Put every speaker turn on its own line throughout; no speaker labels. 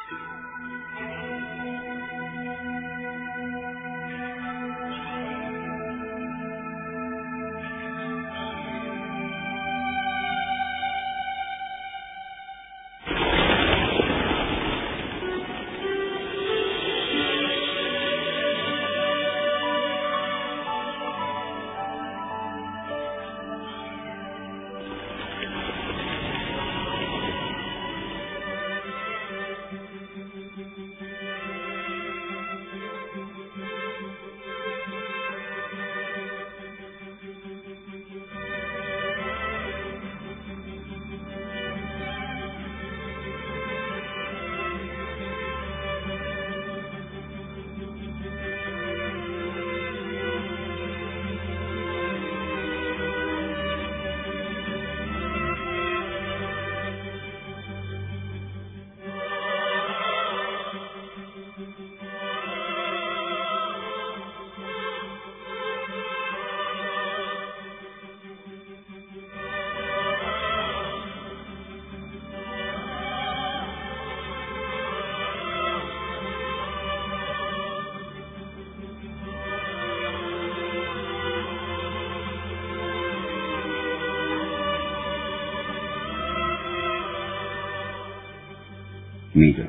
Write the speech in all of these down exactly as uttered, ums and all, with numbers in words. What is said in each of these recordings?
میدانم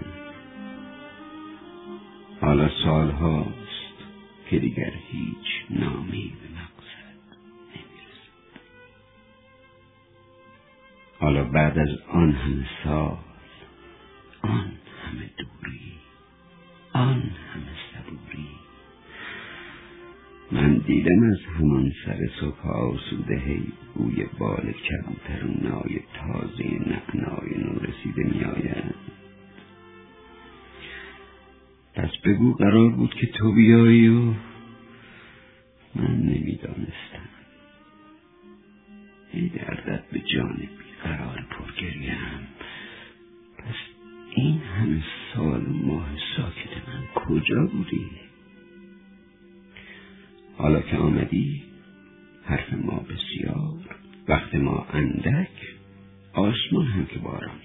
حالا سال هاست که دیگر هیچ نامی به مقصد نمیرسد. حالا بعد از آن همه سال، آن همه دوری، آن همه صبوری، من دیدم از همان سر صبح آسوده هی بوی بال کبوتر و نای تازه نعنای نو رسیده می آید. پس بگو قرار بود که تو بیایی و من نمیدانستم. ای دردت به جان بیقرار پرگریم. پس این همه سال و ماه ساکت من کجا بودی؟ حالا که آمدی حرف ما بسیار، وقت ما اندک، آسمان هم که بارانی.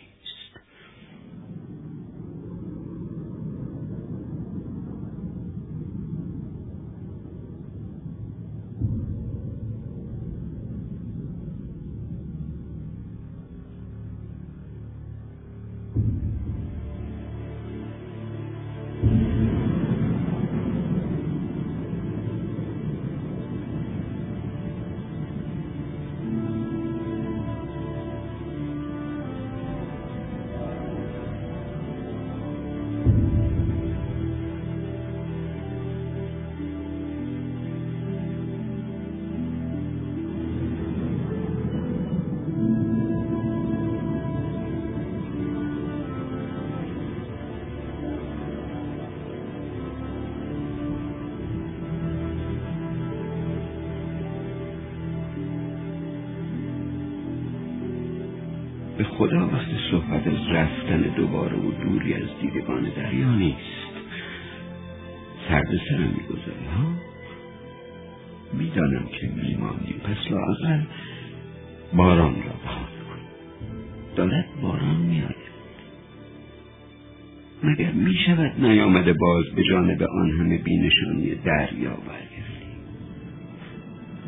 به خدا وقت صحبت از رفتن دوباره و دوری از دیدگان دریا نیست. سر به سرم میگذاری ها؟ میدانم که میمانیم، پس لااقل باران را بهانه کن. دارد باران میآید. مگر میشود نیامده باز به جانب آن همه بینشانی دریا برگردیم؟